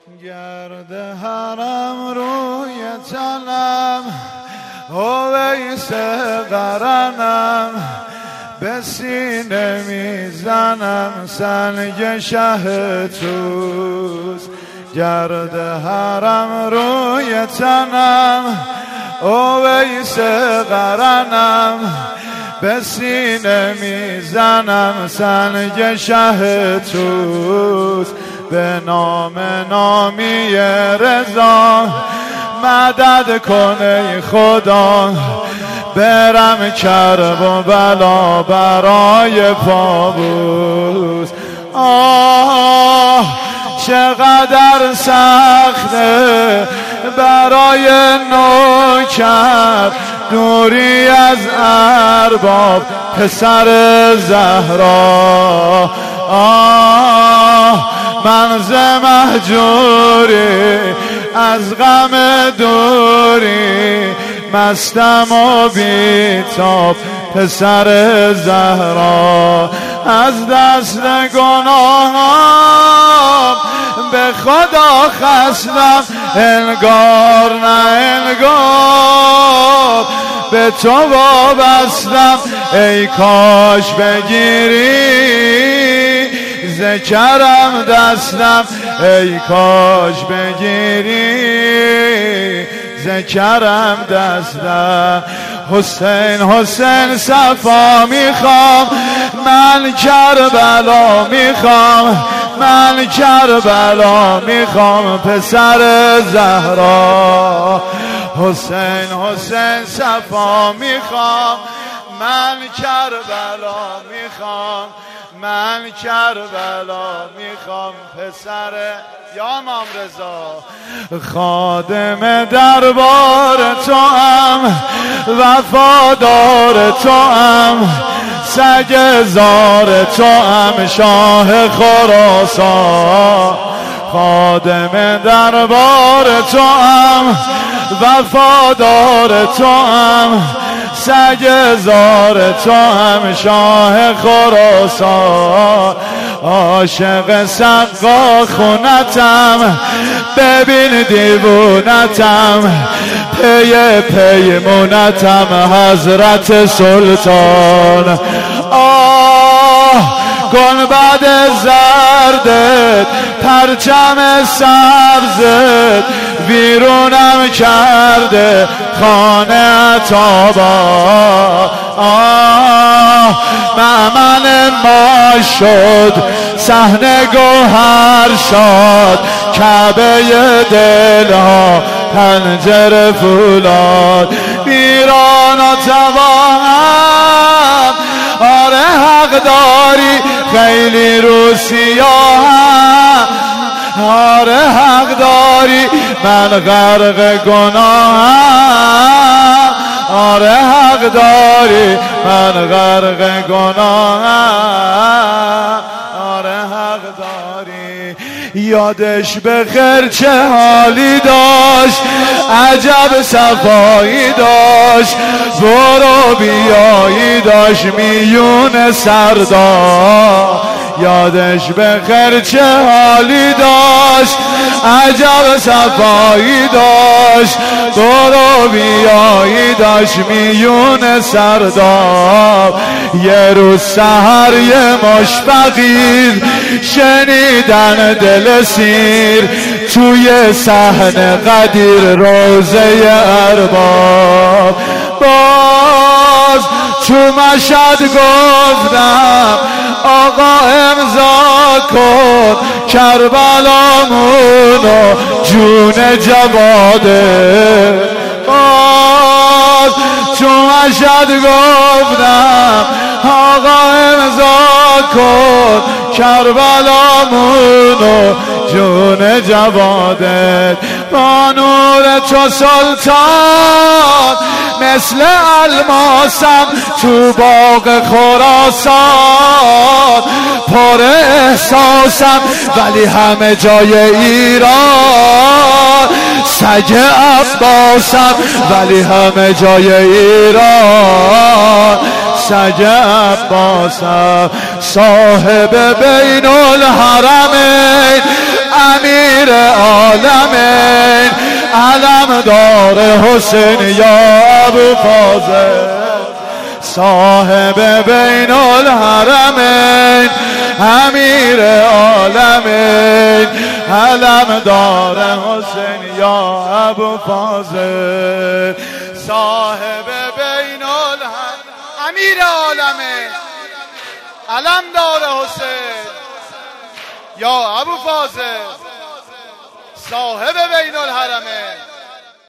گرد حرم روی تنم اویس قرنم به سینه میزنم سنگ شه توز گرد حرم روی تنم اویس قرنم به سینه میزنم سنگ شه توز به نام نامی رضا مدد کنه خدا برم کرب و بلا برای پابوس چقدر سخته برای نوکر دوری از ارباب پسر زهرا من ز مهجوری از غم دوری مستم و بیتاب پسر زهرا از دست گناهم به خدا خستم انگار نه انگار به تو وابستم ای کاش بگیری ذکرم دستم ای کاش بگیری ذکرم دستم حسین حسین صفا میخوام من کربلا میخوام من کربلا میخوام پسر زهرا حسین حسین صفا میخوام من کربلا میخوام من کربلا میخوام پسر یا امام رضا خادم دربار تو ام وفادار تو ام سگ زار تو ام شاه خراسان خادم دربار تو ام وفادار تو ام سگ زار تو هم شاه خراسان عاشق سقا خونتم ببین دیوونتم پی پیمونتم حضرت سلطان گنبد زردت پرچم سبزت ویرونم کرده خانه عطابا مأمن ما شد صحنه گوهر شد کعبه دلها پنجره فولاد ویران و تواهم آره حق داری خیلی رو سیاهم آره حق داری من غرق گناهم آره حق داری من غرق گناهم آره حق داری یادش بخیر چه حالی داشت عجب صفایی داشت برو بیایی داشت میون سردار یادش بخیر چه حالی داشت عجب صفایی داشت برو بیایی داشت میون سرداب یه روز سحر یه مش فقیر شنیدن دل سیر توی صحن قدیر روزه ارباب باز تو مشهد گفتم آقا امضا کن کربلامونو جون جواده باز تو مشهد گفتم آقا امضا کن کربلامونو جون جوادت با نور تو سلطان مثل الماسم تو باغ خراسان پر احساسم ولی همه جای ایران سگ عباسم ولی همه جای ایران سگ عباسم صاحب بین الحرمین امیر دار حسین یا ابو فاضل صاحب بین الحرمین امیر عالمین علم دار حسین یا ابو فاضل صاحب بین الحرمین امیر عالمین علم دار حسین یا ابو فاضل صاحب بین الحرمین